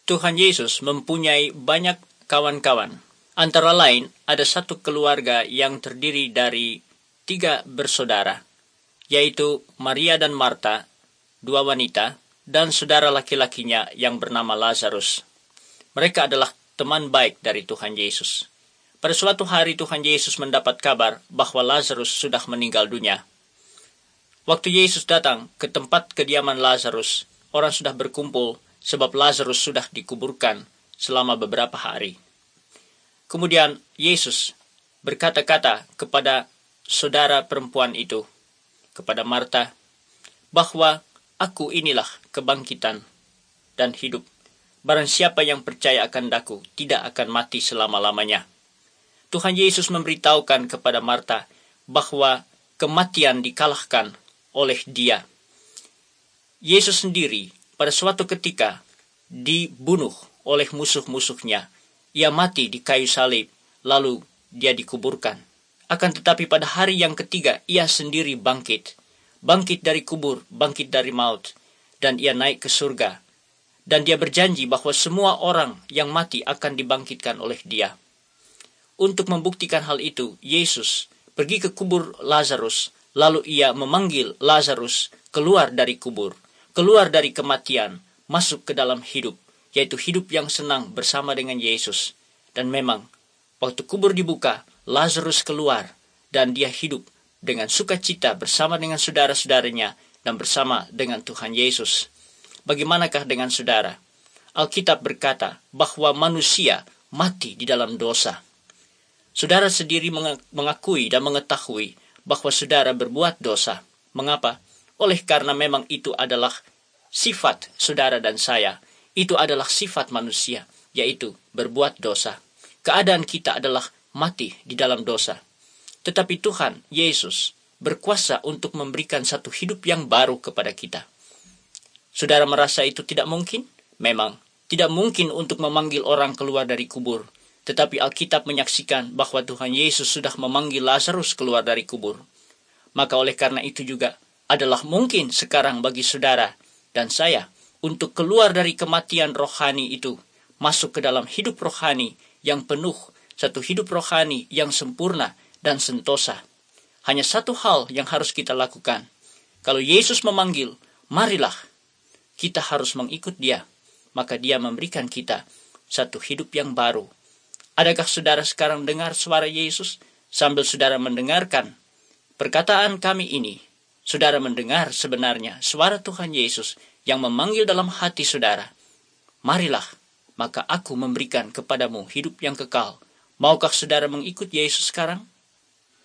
Tuhan Yesus mempunyai banyak kawan-kawan. Antara lain, ada satu keluarga yang terdiri dari 3 bersaudara, yaitu Maria dan Marta, 2 wanita, dan saudara laki-lakinya yang bernama Lazarus. Mereka adalah teman baik dari Tuhan Yesus. Pada suatu hari Tuhan Yesus mendapat kabar bahwa Lazarus sudah meninggal dunia. Waktu Yesus datang ke tempat kediaman Lazarus, orang sudah berkumpul sebab Lazarus sudah dikuburkan selama beberapa hari. Kemudian Yesus berkata-kata kepada saudara perempuan itu, kepada Marta, bahwa aku inilah kebangkitan dan hidup. Barang siapa yang percaya akan Daku tidak akan mati selama-lamanya. Tuhan Yesus memberitahukan kepada Marta bahwa kematian dikalahkan oleh Dia. Yesus sendiri pada suatu ketika dibunuh oleh musuh-musuhnya. Ia mati di kayu salib, lalu Dia dikuburkan. Akan tetapi pada hari yang ketiga, Ia sendiri bangkit. Bangkit dari kubur, bangkit dari maut. Dan Ia naik ke surga. Dan Dia berjanji bahwa semua orang yang mati akan dibangkitkan oleh Dia. Untuk membuktikan hal itu, Yesus pergi ke kubur Lazarus, lalu Ia memanggil Lazarus keluar dari kubur, keluar dari kematian, masuk ke dalam hidup, yaitu hidup yang senang bersama dengan Yesus. Dan memang, waktu kubur dibuka, Lazarus keluar, dan dia hidup dengan sukacita bersama dengan saudara-saudaranya dan bersama dengan Tuhan Yesus. Bagaimanakah dengan saudara? Alkitab berkata bahwa manusia mati di dalam dosa. Saudara sendiri mengakui dan mengetahui bahwa saudara berbuat dosa. Mengapa? Oleh karena memang itu adalah sifat saudara dan saya. Itu adalah sifat manusia, yaitu berbuat dosa. Keadaan kita adalah mati di dalam dosa. Tetapi Tuhan Yesus berkuasa untuk memberikan satu hidup yang baru kepada kita. Saudara merasa itu tidak mungkin? Memang tidak mungkin untuk memanggil orang keluar dari kubur. Tetapi Alkitab menyaksikan bahwa Tuhan Yesus sudah memanggil Lazarus keluar dari kubur. Maka oleh karena itu juga adalah mungkin sekarang bagi saudara dan saya untuk keluar dari kematian rohani itu, masuk ke dalam hidup rohani yang penuh, satu hidup rohani yang sempurna dan sentosa. Hanya satu hal yang harus kita lakukan. Kalau Yesus memanggil, marilah, kita harus mengikut Dia. Maka Dia memberikan kita satu hidup yang baru. Adakah saudara sekarang dengar suara Yesus sambil saudara mendengarkan perkataan kami ini? Saudara mendengar sebenarnya suara Tuhan Yesus yang memanggil dalam hati saudara. Marilah, maka aku memberikan kepadamu hidup yang kekal. Maukah saudara mengikut Yesus sekarang?